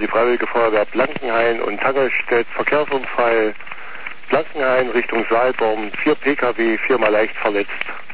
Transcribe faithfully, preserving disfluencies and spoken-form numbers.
Freiwillige Feuerwehr Blankenhain und Tangelstedt, Verkehrsunfall, Blankenhain Richtung Saalborn, vier Pkw, viermal leicht verletzt.